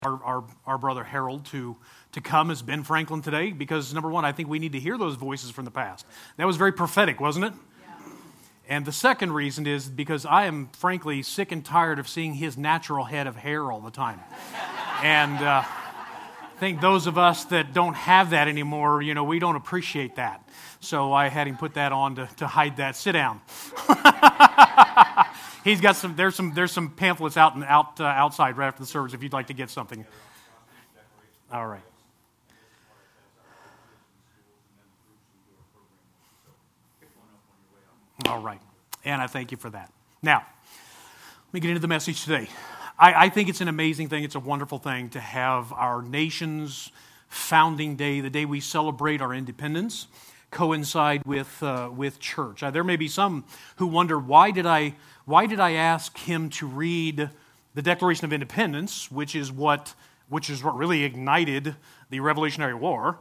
our brother Harold to come as Ben Franklin today because, number one, I think we need to hear those voices from the past. That was very prophetic, wasn't it? Yeah. And the second reason is because I am, frankly, sick and tired of seeing his natural head of hair all the time. And I think those of us that don't have that anymore, we don't appreciate that. So I had him put that on to hide that. Sit down. He's got there's some pamphlets outside right after the service if you'd like to get something. All right. All right. And I thank you for that. Now, let me get into the message today. I think it's an amazing thing. It's a wonderful thing to have our nation's founding day, the day we celebrate our independence, coincide with church. There may be some who wonder, why did I ask him to read the Declaration of Independence, which is what really ignited the Revolutionary War?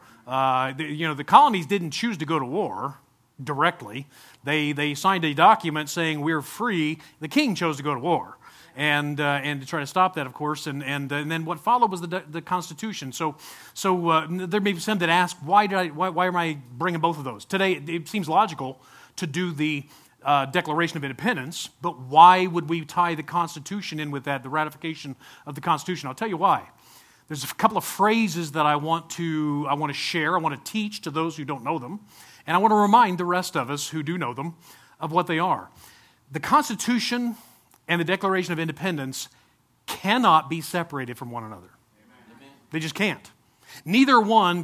The colonies didn't choose to go to war directly. They signed a document saying we're free. The king chose to go to war. And to try to stop that, of course, and then what followed was the Constitution. So there may be some that ask, why am I bringing both of those today? It seems logical to do the Declaration of Independence, but why would we tie the Constitution in with that, the ratification of the Constitution? I'll tell you why. There's a couple of phrases that I want to share. I want to teach to those who don't know them, and I want to remind the rest of us who do know them of what they are. The Constitution and the Declaration of Independence cannot be separated from one another. Amen. They just can't. Neither one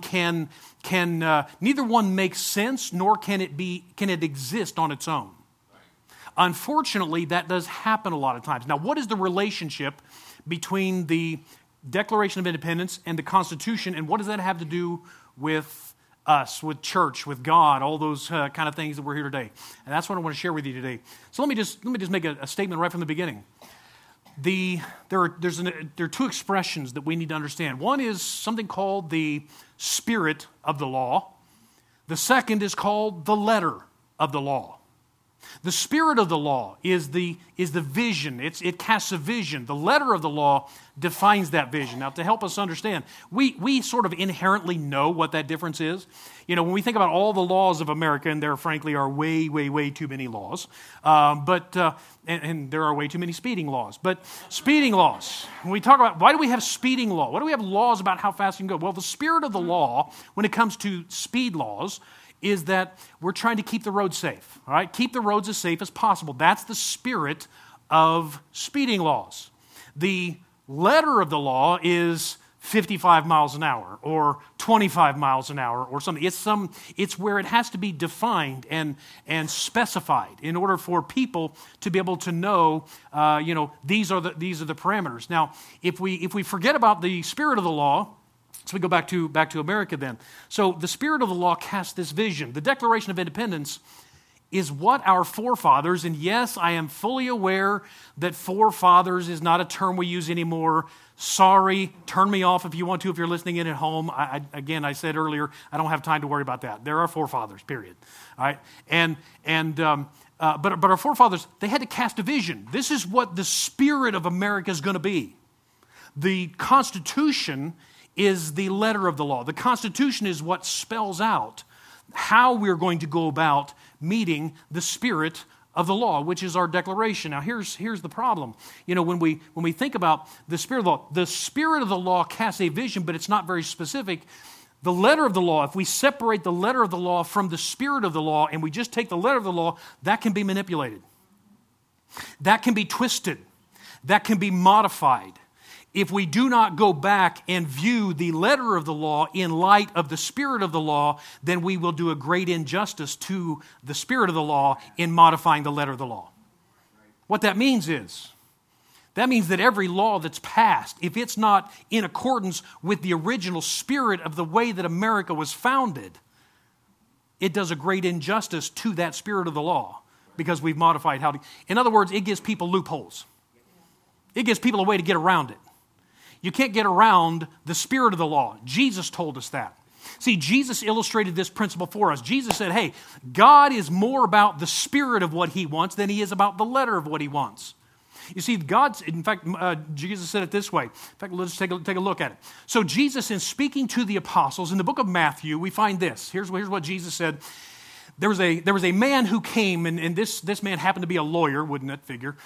neither one makes sense, nor can it exist on its own. Right. Unfortunately, that does happen a lot of times. Now, what is the relationship between the Declaration of Independence and the Constitution, and what does that have to do with us, with church, with God, all those kind of things that we're here today? And that's what I want to share with you today. So let me just make a statement right from the beginning. There are two expressions that we need to understand. One is something called the spirit of the law. The second is called the letter of the law. The spirit of the law is the vision. It casts a vision. The letter of the law defines that vision. Now, to help us understand, we sort of inherently know what that difference is. When we think about all the laws of America, and there frankly are way, way, way too many laws, and there are way too many speeding laws. But speeding laws, when we talk about, why do we have speeding law? Why do we have laws about how fast you can go? Well, the spirit of the law, when it comes to speed laws, is that we're trying to keep the roads safe, all right? Keep the roads as safe as possible. That's the spirit of speeding laws. The letter of the law is 55 miles an hour or 25 miles an hour or something. It's where it has to be defined and specified in order for people to be able to know, these are the parameters. Now, if we forget about the spirit of the law, so we go back to America then. So the spirit of the law casts this vision. The Declaration of Independence is what our forefathers, and yes, I am fully aware that forefathers is not a term we use anymore. Sorry, turn me off if you want to, if you're listening in at home. I said earlier, I don't have time to worry about that. There are forefathers, period. All right, but our forefathers, they had to cast a vision. This is what the spirit of America is going to be. The Constitution is the letter of the law. The Constitution is what spells out how we're going to go about meeting the spirit of the law, which is our declaration. Now, here's the problem. When we think about the spirit of the law, the spirit of the law casts a vision, but it's not very specific. The letter of the law, if we separate the letter of the law from the spirit of the law and we just take the letter of the law, that can be manipulated. That can be twisted. That can be modified. If we do not go back and view the letter of the law in light of the spirit of the law, then we will do a great injustice to the spirit of the law in modifying the letter of the law. What that means is, that every law that's passed, if it's not in accordance with the original spirit of the way that America was founded, it does a great injustice to that spirit of the law because we've modified how to. In other words, it gives people loopholes. It gives people a way to get around it. You can't get around the spirit of the law. Jesus told us that. See, Jesus illustrated this principle for us. Jesus said, hey, God is more about the spirit of what he wants than he is about the letter of what he wants. You see, in fact, Jesus said it this way. In fact, let's take a look at it. So Jesus, in speaking to the apostles, in the book of Matthew, we find this. Here's what Jesus said. There was a man who came, and this man happened to be a lawyer, wouldn't it figure?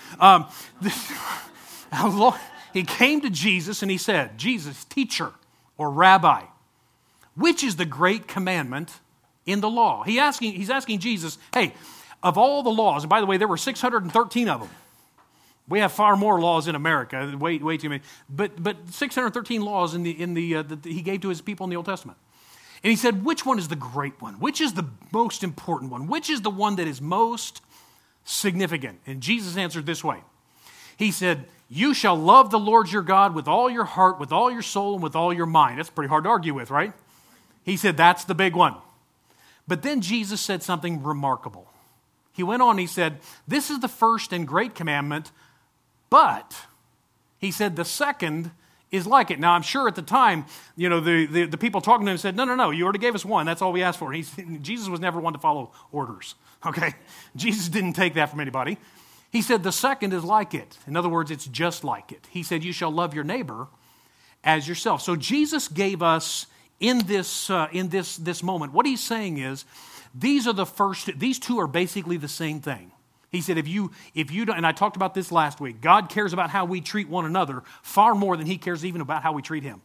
He came to Jesus and he said, Jesus, teacher or rabbi, which is the great commandment in the law? He's asking Jesus, hey, of all the laws, and by the way, there were 613 of them. We have far more laws in America, way too many. But 613 laws that he gave to his people in the Old Testament. And he said, which one is the great one? Which is the most important one? Which is the one that is most significant? And Jesus answered this way. He said, you shall love the Lord your God with all your heart, with all your soul, and with all your mind. That's pretty hard to argue with, right? He said, that's the big one. But then Jesus said something remarkable. He went on, he said, this is the first and great commandment, but he said the second is like it. Now, I'm sure at the time, the people talking to him said, no, you already gave us one. That's all we asked for. Jesus was never one to follow orders, okay? Jesus didn't take that from anybody. He said the second is like it. In other words, it's just like it. He said, you shall love your neighbor as yourself. So Jesus gave us in this moment, what he's saying is, these two are basically the same thing. He said, if you don't, and I talked about this last week, God cares about how we treat one another far more than he cares even about how we treat him.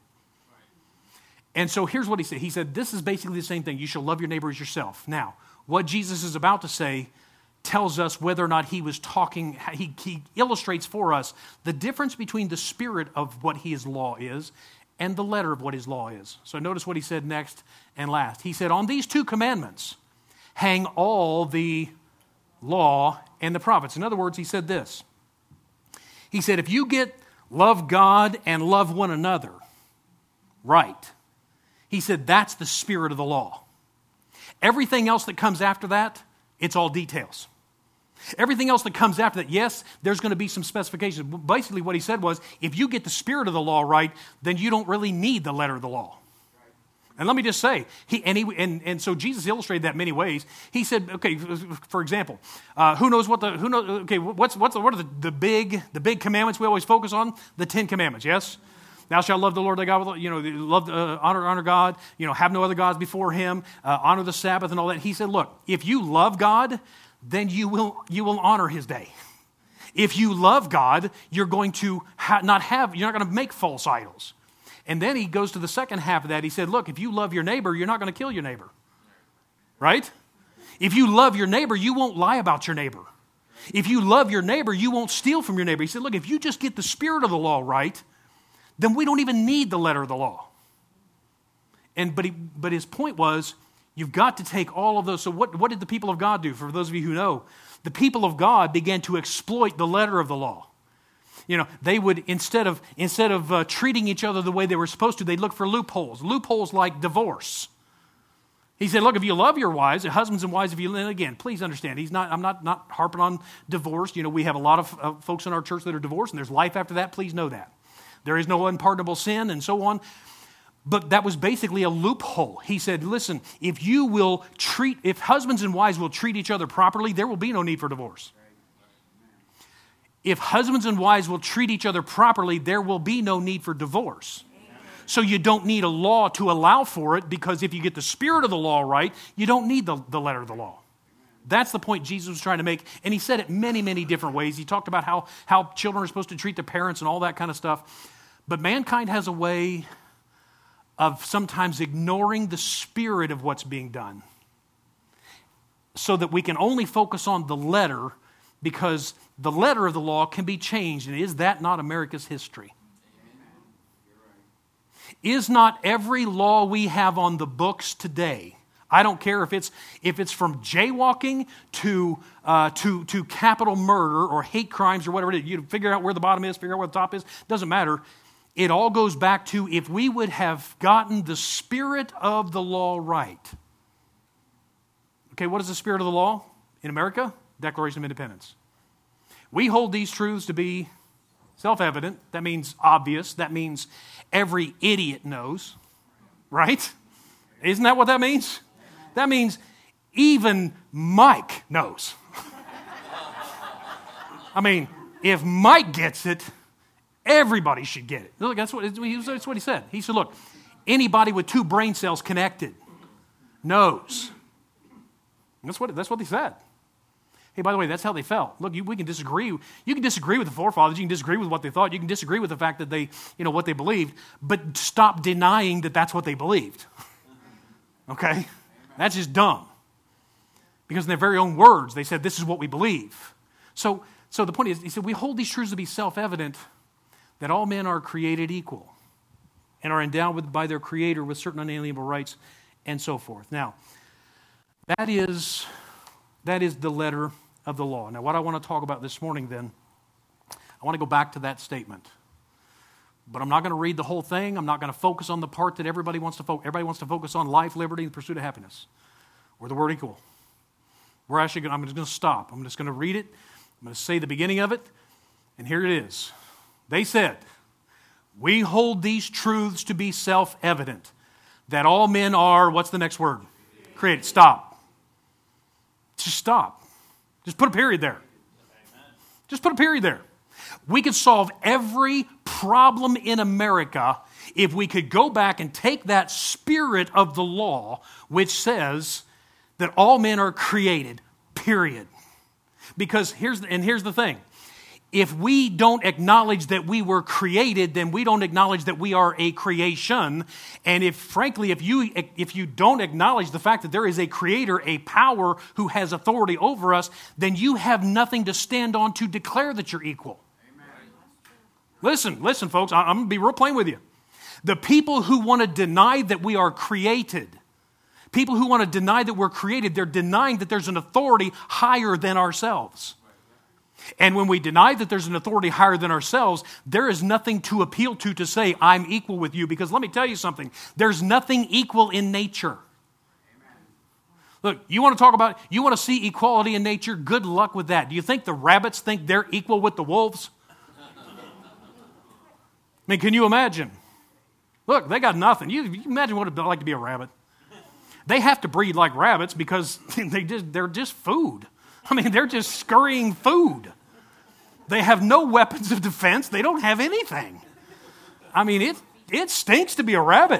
And so here's what he said. He said, this is basically the same thing. You shall love your neighbor as yourself. Now, what Jesus is about to say tells us whether or not he was talking, he illustrates for us the difference between the spirit of what his law is and the letter of what his law is. So notice what he said next and last. He said, on these two commandments hang all the law and the prophets. In other words, he said this. He said, if you get love God and love one another right, he said that's the spirit of the law. Everything else that comes after that, it's all details. Everything else that comes after that, yes, there's going to be some specifications. Basically what he said was, if you get the spirit of the law right, then you don't really need the letter of the law. And let me just say, so Jesus illustrated that in many ways. He said, okay, for example, what are the big commandments we always focus on? The 10 commandments, yes? Thou shalt love the Lord thy God, honor God, have no other gods before him, honor the Sabbath and all that. He said, look, if you love God, then you will honor his day. If you love God, you're going to you're not going to make false idols. And then he goes to the second half of that. He said, look, if you love your neighbor, you're not going to kill your neighbor. Right? If you love your neighbor, you won't lie about your neighbor. If you love your neighbor, you won't steal from your neighbor. He said, look, if you just get the spirit of the law right, then we don't even need the letter of the law. But his point was, you've got to take all of those. So what did the people of God do? For those of you who know, the people of God began to exploit the letter of the law. They would, instead of treating each other the way they were supposed to, they'd look for loopholes like divorce. He said, look, if you love your wives, husbands and wives, and again, please understand, I'm not harping on divorce. We have a lot of folks in our church that are divorced, and there's life after that. Please know that. There is no unpardonable sin and so on. But that was basically a loophole. He said, listen, if husbands and wives will treat each other properly, there will be no need for divorce. If husbands and wives will treat each other properly, there will be no need for divorce. So you don't need a law to allow for it, because if you get the spirit of the law right, you don't need the letter of the law. That's the point Jesus was trying to make. And he said it many, many different ways. He talked about how children are supposed to treat their parents and all that kind of stuff. But mankind has a way of sometimes ignoring the spirit of what's being done, so that we can only focus on the letter, because the letter of the law can be changed. And is that not America's history? Is not every law we have on the books today, I don't care if it's from jaywalking to capital murder or hate crimes or whatever it is, you figure out where the bottom is, figure out where the top is, doesn't matter. It all goes back to, if we would have gotten the spirit of the law right. Okay, what is the spirit of the law in America? Declaration of Independence. We hold these truths to be self-evident. That means obvious. That means every idiot knows, right? Isn't that what that means? That means even Mike knows. I mean, if Mike gets it, everybody should get it. Look, that's what he said. He said, look, anybody with 2 brain cells connected knows. That's what they said. Hey, by the way, that's how they felt. Look, we can disagree. You can disagree with the forefathers. You can disagree with what they thought. You can disagree with the fact that they, what they believed. But stop denying that that's what they believed. Okay? That's just dumb. Because in their very own words, they said, this is what we believe. So the point is, he said, we hold these truths to be self-evident, that all men are created equal and are endowed by their Creator with certain unalienable rights and so forth. Now, that is the letter of the law. Now, what I want to talk about this morning then, I want to go back to that statement. But I'm not going to read the whole thing. I'm not going to focus on the part that everybody wants to focus. Everybody wants to focus on life, liberty, and the pursuit of happiness, or the word equal. I'm just going to stop. I'm just going to read it. I'm going to say the beginning of it, and here it is. They said, we hold these truths to be self-evident, that all men are, what's the next word? Created. Stop. Just stop. Just put a period there. Just put a period there. We could solve every problem in America if we could go back and take that spirit of the law, which says that all men are created, period. Because here's the thing. If we don't acknowledge that we were created, then we don't acknowledge that we are a creation. And if you don't acknowledge the fact that there is a creator, a power who has authority over us, then you have nothing to stand on to declare that you're equal. Amen. Listen, folks, I'm going to be real plain with you. The people who want to deny that we are created, people who want to deny that we're created, they're denying that there's an authority higher than ourselves. And when we deny that there's an authority higher than ourselves, there is nothing to appeal to say, I'm equal with you. Because let me tell you something, there's nothing equal in nature. Look, you want to see equality in nature? Good luck with that. Do you think the rabbits think they're equal with the wolves? I mean, can you imagine? Look, they got nothing. You imagine what it'd be like to be a rabbit. They have to breed like rabbits because they're just food. I mean, they're just scurrying food. They have no weapons of defense. They don't have anything. I mean, it stinks to be a rabbit.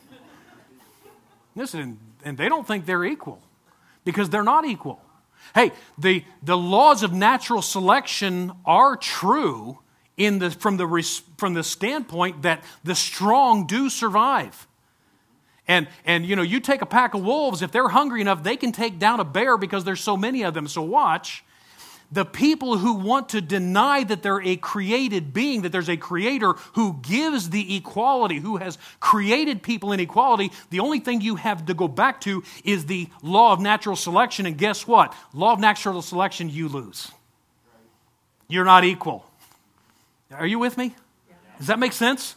Listen, and they don't think they're equal because they're not equal. Hey, the laws of natural selection are true from the standpoint that the strong do survive. And you take a pack of wolves, if they're hungry enough, they can take down a bear because there's so many of them. So watch. The people who want to deny that they're a created being, that there's a creator who gives the equality, who has created people in equality, the only thing you have to go back to is the law of natural selection. And guess what? Law of natural selection, you lose. You're not equal. Are you with me? Does that make sense?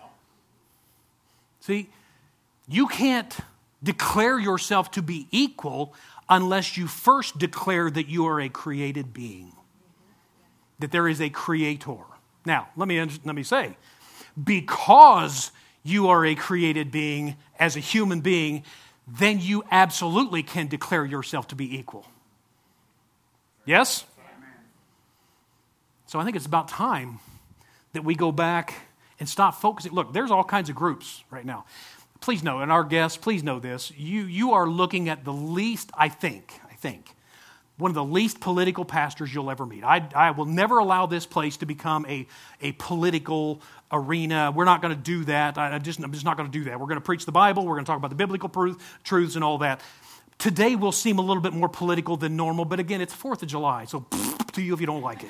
See? You can't declare yourself to be equal unless you first declare that you are a created being, that there is a creator. Now, let me say, because you are a created being as a human being, then you absolutely can declare yourself to be equal. Yes? So I think it's about time that we go back and stop focusing. Look, there's all kinds of groups right now. Please know, and our guests, please know this, you are looking at the least, I think, one of the least political pastors you'll ever meet. I will never allow this place to become a political arena. We're not going to do that. I'm just not going to do that. We're going to preach the Bible. We're going to talk about the biblical truths and all that. Today will seem a little bit more political than normal, but again, it's 4th of July, so to you if you don't like it.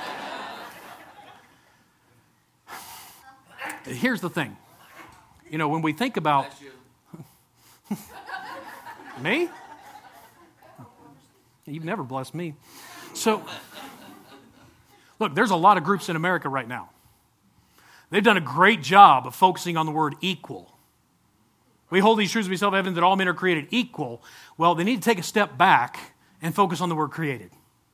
Here's the thing. When we think about... Me? You've never blessed me. So, look, there's a lot of groups in America right now. They've done a great job of focusing on the word equal. We hold these truths to be self-evident that all men are created equal. Well, they need to take a step back and focus on the word created.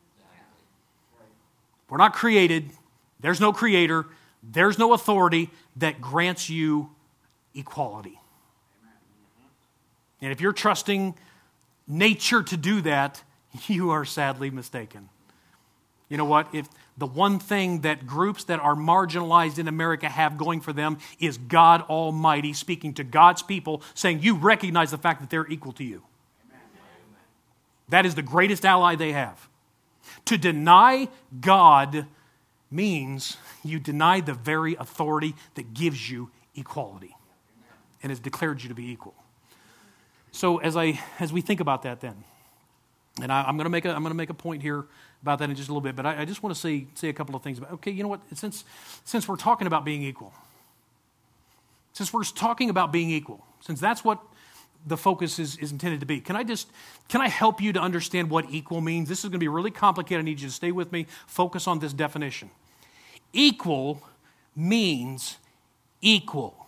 We're not created. There's no creator. There's no authority that grants you equality. And if you're trusting nature to do that, you are sadly mistaken. You know what? If the one thing that groups that are marginalized in America have going for them is God Almighty speaking to God's people, saying, you recognize the fact that they're equal to you. That is the greatest ally they have. To deny God means you deny the very authority that gives you equality and has declared you to be equal. So as we think about that then, and I'm going to make a point here about that in just a little bit, but I just want to say a couple of things about. Okay, you know what? Since we're talking about being equal, since that's what the focus is intended to be, can I help you to understand what equal means? This is going to be really complicated. I need you to stay with me. Focus on this definition. Equal means equal.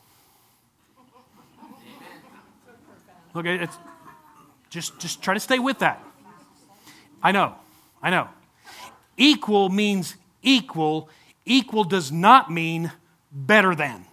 Okay, it's just try to stay with that. I know. Equal means equal. Equal does not mean better than.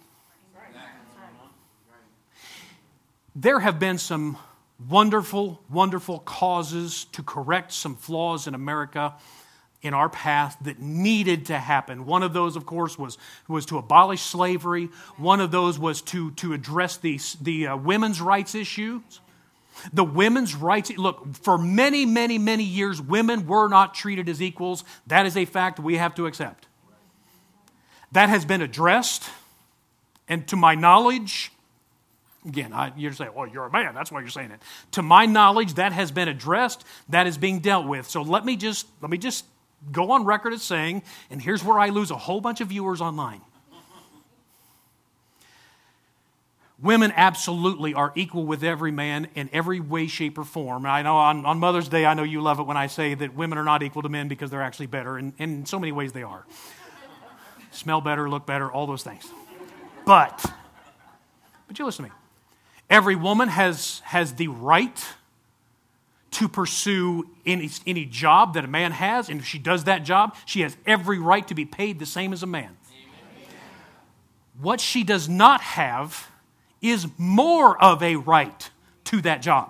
There have been some wonderful, wonderful causes to correct some flaws in America in our past that needed to happen. One of those, of course, was to abolish slavery. One of those was to address the women's rights issues. The women's rights, look, for many, many, many years, women were not treated as equals. That is a fact we have to accept. That has been addressed, and to my knowledge, again, you're saying, well, you're a man, that's why you're saying it. To my knowledge, that has been addressed, that is being dealt with. So let me just go on record as saying, and here's where I lose a whole bunch of viewers online. Women absolutely are equal with every man in every way, shape, or form. I know on Mother's Day, I know you love it when I say that women are not equal to men because they're actually better, and in so many ways they are. Smell better, look better, all those things. But you listen to me. Every woman has the right to pursue any job that a man has, and if she does that job, she has every right to be paid the same as a man. Amen. What she does not have is more of a right to that job.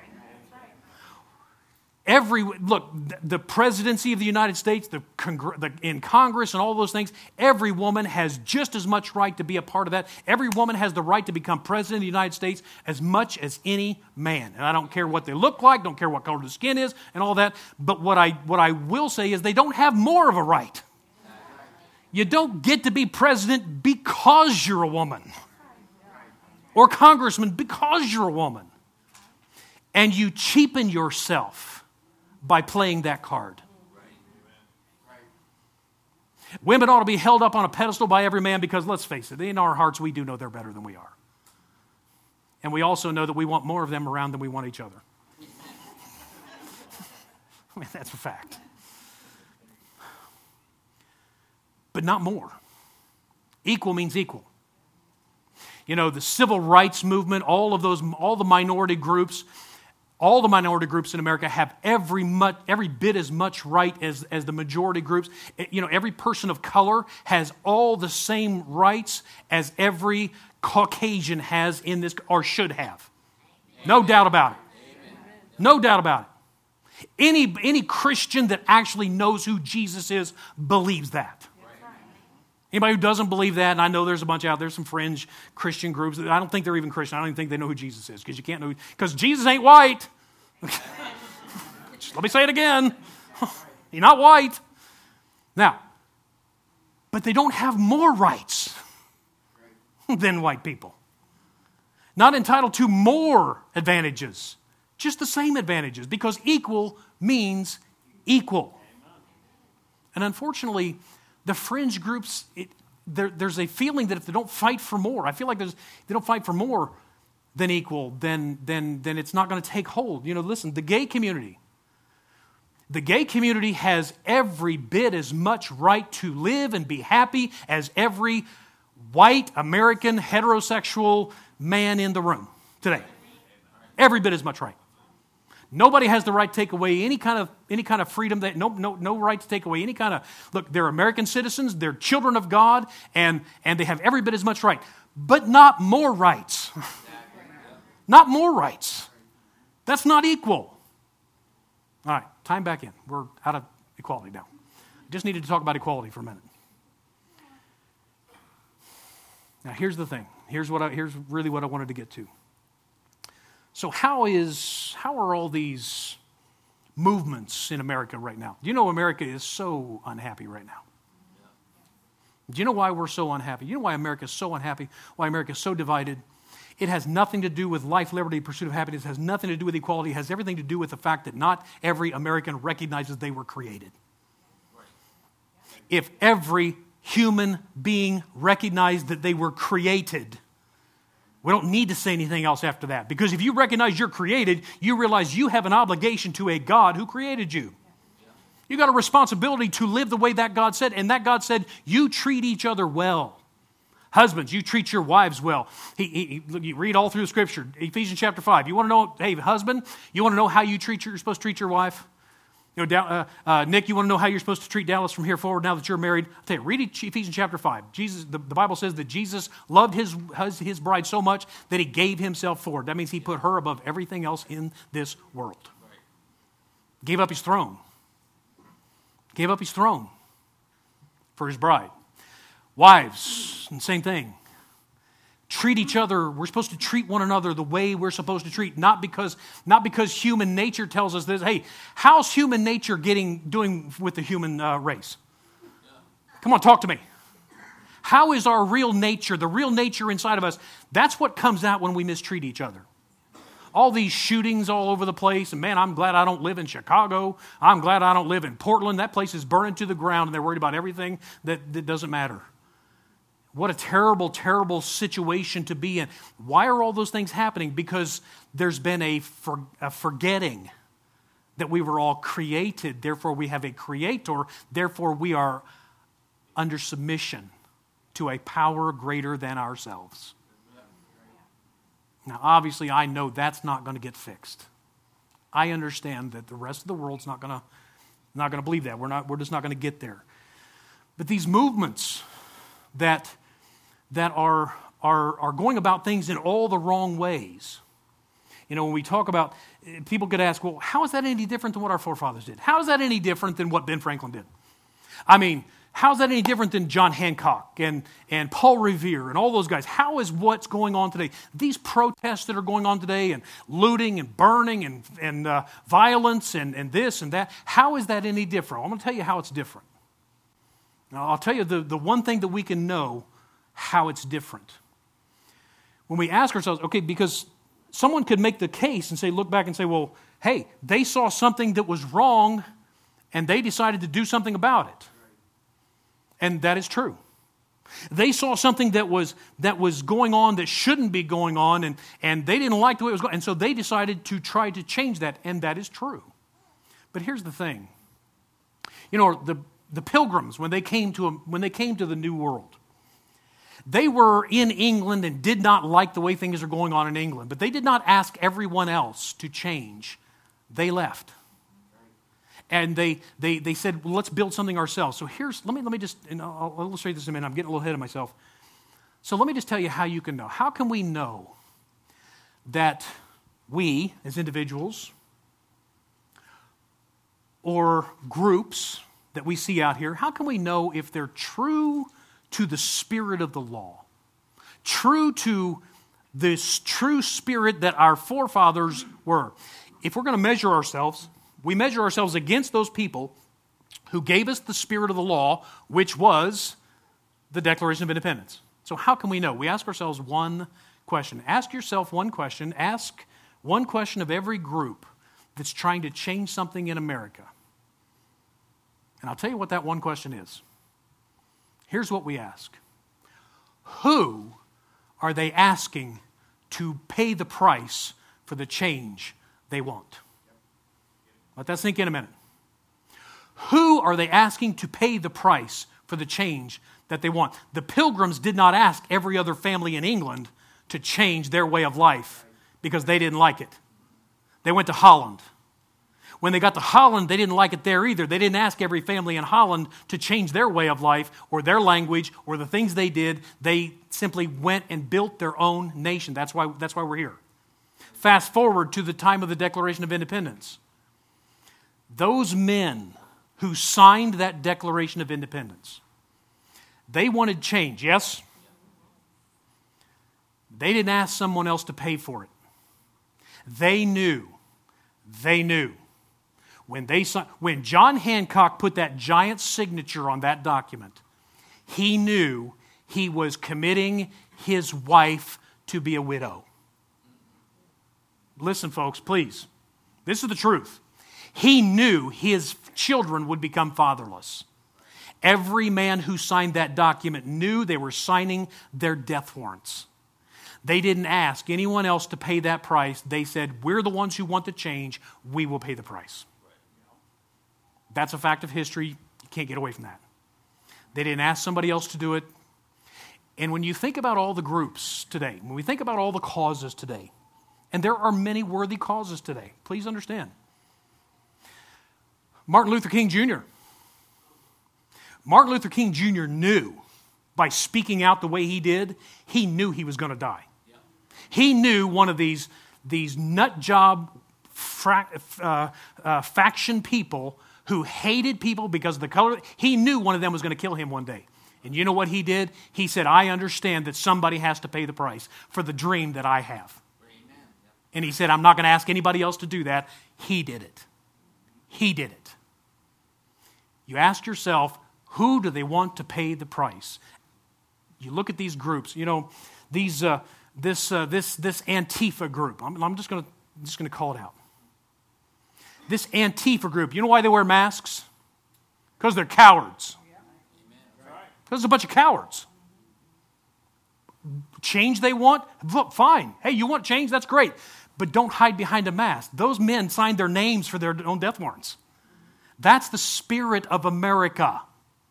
The presidency of the United States, in Congress and all those things, every woman has just as much right to be a part of that. Every woman has the right to become president of the United States as much as any man. And I don't care what they look like, don't care what color the skin is, and all that. But what I will say is they don't have more of a right. You don't get to be president because you're a woman. Or congressman because you're a woman. And you cheapen yourself by playing that card. Women ought to be held up on a pedestal by every man because, let's face it, in our hearts we do know they're better than we are. And we also know that we want more of them around than we want each other. I mean, that's a fact. But not more. Equal means equal. You know, the civil rights movement, all the minority groups in America have every bit as much right as the majority groups. You know, every person of color has all the same rights as every Caucasian has in this, or should have. No doubt about it. No doubt about it. Any Christian that actually knows who Jesus is believes that. Anybody who doesn't believe that, and I know there's a bunch out there, some fringe Christian groups. I don't think they're even Christian. I don't even think they know who Jesus is because you can't know, because Jesus ain't white. Let me say it again. He's not white. Now, but they don't have more rights than white people. Not entitled to more advantages, just the same advantages, because equal means equal. And unfortunately, the fringe groups, there's a feeling that if they don't fight for more, I feel like they don't fight for more than equal, then it's not going to take hold. You know, listen, the gay community has every bit as much right to live and be happy as every white American heterosexual man in the room today. Every bit as much right. Nobody has the right to take away any kind of freedom. No right to take away any kind of, look, they're American citizens, they're children of God, and they have every bit as much right. But not more rights. Not more rights. That's not equal. All right, time back in. We're out of equality now. Just needed to talk about equality for a minute. Now, here's the thing. Here's really what I wanted to get to. So how are all these movements in America right now? Do you know America is so unhappy right now? Do you know why we're so unhappy? You know why America is so unhappy? Why America is so divided? It has nothing to do with life, liberty, pursuit of happiness. It has nothing to do with equality. It has everything to do with the fact that not every American recognizes they were created. If every human being recognized that they were created, we don't need to say anything else after that. Because if you recognize you're created, you realize you have an obligation to a God who created you. You got a responsibility to live the way that God said. And that God said, you treat each other well. Husbands, you treat your wives well. You read all through the Scripture. Ephesians chapter 5. You want to know, hey, husband, you want to know how you're supposed to treat your wife? You know, Nick, you want to know how you're supposed to treat Dallas from here forward now that you're married? I'll tell you, read Ephesians chapter 5. The Bible says that Jesus loved his bride so much that he gave himself for her. That means he put her above everything else in this world. Gave up his throne. Gave up his throne for his bride. Wives, same thing. Treat each other. We're supposed to treat one another the way we're supposed to treat, not because human nature tells us this. Hey, how's human nature doing with the human race? Come on, talk to me. How is our real nature, the real nature inside of us? That's what comes out when we mistreat each other. All these shootings all over the place, and man, I'm glad I don't live in Chicago. I'm glad I don't live in Portland. That place is burning to the ground, and they're worried about everything that doesn't matter. What a terrible, terrible situation to be in. Why are all those things happening? Because there's been a forgetting that we were all created. Therefore, we have a creator. Therefore, we are under submission to a power greater than ourselves. Now, obviously, I know that's not going to get fixed. I understand that the rest of the world's not going to believe that. We're just not going to get there. But these movements that are going about things in all the wrong ways. You know, when we talk about, people could ask, well, how is that any different than what our forefathers did? How is that any different than what Ben Franklin did? I mean, how is that any different than John Hancock and Paul Revere and all those guys? How is what's going on today? These protests that are going on today and looting and burning and violence and this and that, how is that any different? I'm going to tell you how it's different. Now, I'll tell you the one thing that we can know how it's different. When we ask ourselves, okay, because someone could make the case and say, look back and say, well, hey, they saw something that was wrong and they decided to do something about it. And that is true. They saw something that was going on that shouldn't be going on, and they didn't like the way it was going, and so they decided to try to change that, and that is true. But here's the thing. You know, the Pilgrims, when they came to the New World, they were in England and did not like the way things are going on in England, but they did not ask everyone else to change. They left. And they said, well, let's build something ourselves. So let me just, and I'll illustrate this in a minute. I'm getting a little ahead of myself. So let me just tell you how you can know. How can we know that we, as individuals, or groups that we see out here, how can we know if they're true to the spirit of the law? True to this true spirit that our forefathers were. If we're going to measure ourselves, we measure ourselves against those people who gave us the spirit of the law, which was the Declaration of Independence. So how can we know? We ask ourselves one question. Ask yourself one question. Ask one question of every group that's trying to change something in America. And I'll tell you what that one question is. Here's what we ask. Who are they asking to pay the price for the change they want? Let that sink in a minute. Who are they asking to pay the price for the change that they want? The Pilgrims did not ask every other family in England to change their way of life because they didn't like it. They went to Holland. When they got to Holland, they didn't like it there either. They didn't ask every family in Holland to change their way of life or their language or the things they did. They simply went and built their own nation. That's why we're here. Fast forward to the time of the Declaration of Independence. Those men who signed that Declaration of Independence. They wanted change, yes? They didn't ask someone else to pay for it. They knew. When John Hancock put that giant signature on that document, he knew he was committing his wife to be a widow. Listen, folks, please. This is the truth. He knew his children would become fatherless. Every man who signed that document knew they were signing their death warrants. They didn't ask anyone else to pay that price. They said, we're the ones who want the change. We will pay the price. That's a fact of history. You can't get away from that. They didn't ask somebody else to do it. And when you think about all the groups today, when we think about all the causes today, and there are many worthy causes today, please understand. Martin Luther King Jr. Martin Luther King Jr. knew by speaking out the way he did, he knew he was going to die. Yeah. He knew one of these nut job faction people who hated people because of the color. He knew one of them was going to kill him one day. And you know what he did? He said, I understand that somebody has to pay the price for the dream that I have. Amen. And he said, I'm not going to ask anybody else to do that. He did it. He did it. You ask yourself, who do they want to pay the price? You look at these groups, you know, this Antifa group. I'm just going to call it out. This Antifa group, you know why they wear masks? Because they're cowards. Because it's a bunch of cowards. Change they want? Look, fine. Hey, you want change? That's great. But don't hide behind a mask. Those men signed their names for their own death warrants. That's the spirit of America.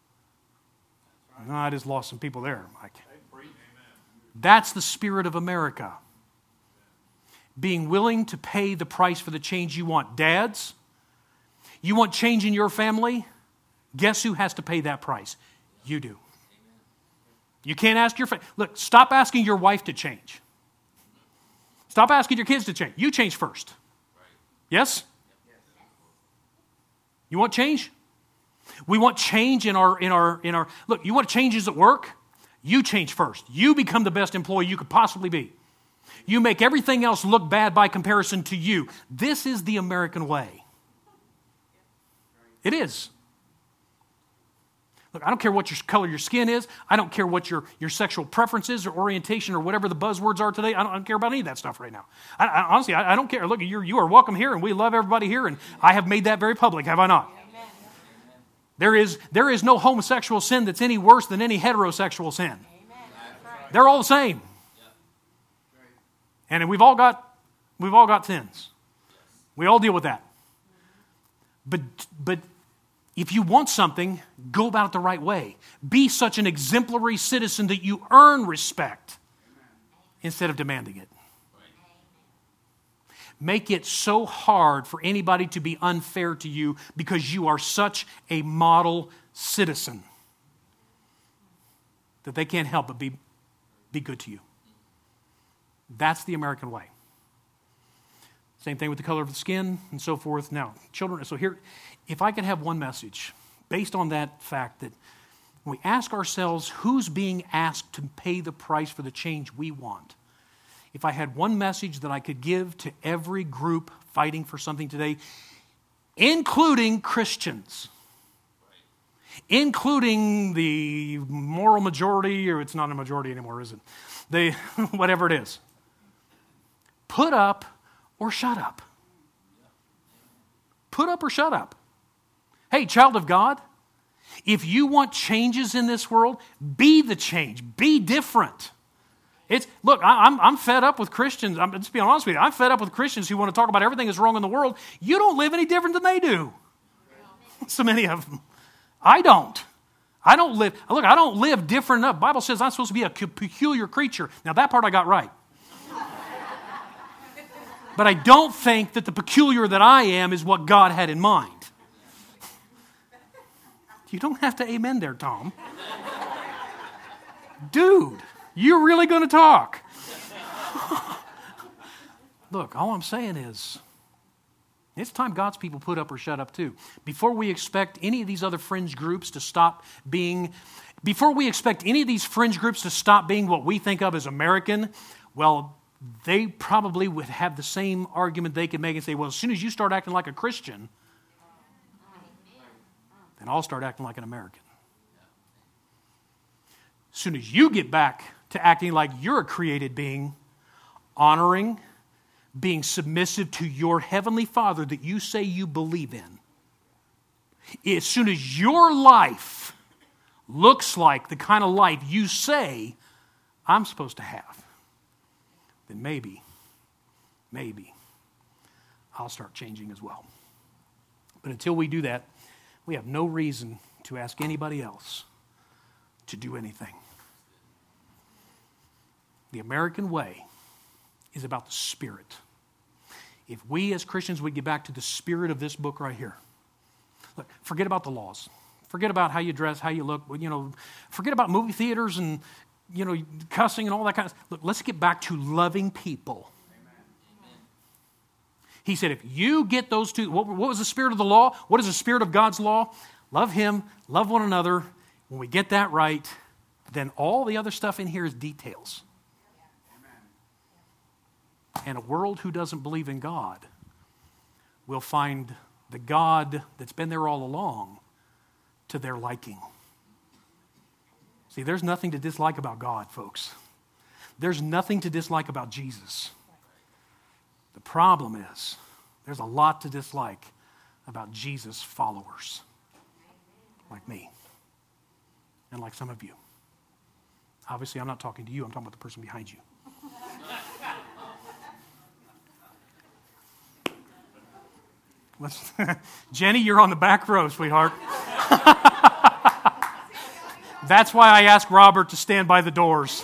I just lost some people there, Mike. That's the spirit of America. Being willing to pay the price for the change you want. Dads, you want change in your family? Guess who has to pay that price? You do. You can't ask your look, stop asking your wife to change. Stop asking your kids to change. You change first. Yes? You want change? We want change in our look, you want changes at work? You change first. You become the best employee you could possibly be. You make everything else look bad by comparison to you. This is the American way. It is. Look, I don't care what your color your skin is. I don't care what your sexual preferences or orientation or whatever the buzzwords are today. I don't care about any of that stuff right now. Honestly, I don't care. Look, you are welcome here, and we love everybody here, and I have made that very public, have I not? There is no homosexual sin that's any worse than any heterosexual sin. They're all the same. And we've all got sins. We all deal with that. But if you want something, go about it the right way. Be such an exemplary citizen that you earn respect instead of demanding it. Make it so hard for anybody to be unfair to you because you are such a model citizen that they can't help but be good to you. That's the American way. Same thing with the color of the skin and so forth. Now, children, so here, if I could have one message based on that fact that when we ask ourselves who's being asked to pay the price for the change we want, if I had one message that I could give to every group fighting for something today, including Christians, including the moral majority, or it's not a majority anymore, is it? Whatever it is. Put up or shut up. Put up or shut up. Hey, child of God, if you want changes in this world, be the change. Be different. Look, I'm fed up with Christians. Just being honest with you, I'm fed up with Christians who want to talk about everything that's wrong in the world. You don't live any different than they do. So many of them. I don't. I don't live different enough. The Bible says I'm supposed to be a peculiar creature. Now, that part I got right. But I don't think that the peculiar that I am is what God had in mind. You don't have to amen there, Tom. Dude, you're really going to talk. Look, all I'm saying is, It's time God's people put up or shut up too. Before we expect any of these other fringe groups to stop being, before we expect any of these fringe groups to stop being what we think of as American, well, they probably would have the same argument they could make and say, well, as soon as you start acting like a Christian, then I'll start acting like an American. As soon as you get back to acting like you're a created being, honoring, being submissive to your heavenly Father that you say you believe in, as soon as your life looks like the kind of life you say I'm supposed to have, then maybe I'll start changing as well. But until we do that, we have no reason to ask anybody else to do anything. The American way is about the Spirit. If we as Christians would get back to the spirit of this book right here, look, forget about the laws. Forget about how you dress, how you look. Forget about movie theaters and cussing and all that kind of stuff. Look, let's get back to loving people. Amen. He said, if you get those two, what was the spirit of the law? What is the spirit of God's law? Love Him, love one another. When we get that right, then all the other stuff in here is details. And a world who doesn't believe in God will find the God that's been there all along to their liking. See, there's nothing to dislike about God, folks. There's nothing to dislike about Jesus. The problem is, there's a lot to dislike about Jesus' followers, like me, and like some of you. Obviously, I'm not talking to you, I'm talking about the person behind you. Jenny, you're on the back row, sweetheart. That's why I asked Robert to stand by the doors.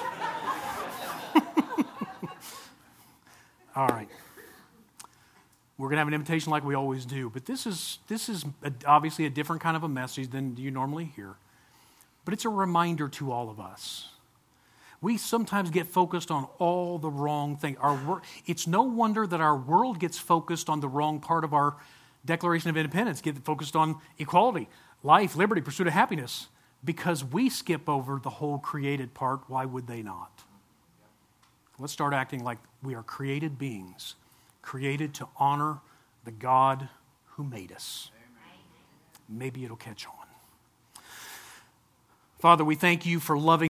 All right. We're going to have an invitation like we always do, but this is obviously a different kind of a message than you normally hear. But it's a reminder to all of us. We sometimes get focused on all the wrong things. It's no wonder that our world gets focused on the wrong part of our Declaration of Independence, get focused on equality, life, liberty, pursuit of happiness, because we skip over the whole created part. Why would they not? Let's start acting like we are created beings, created to honor the God who made us. Maybe it'll catch on. Father, we thank you for loving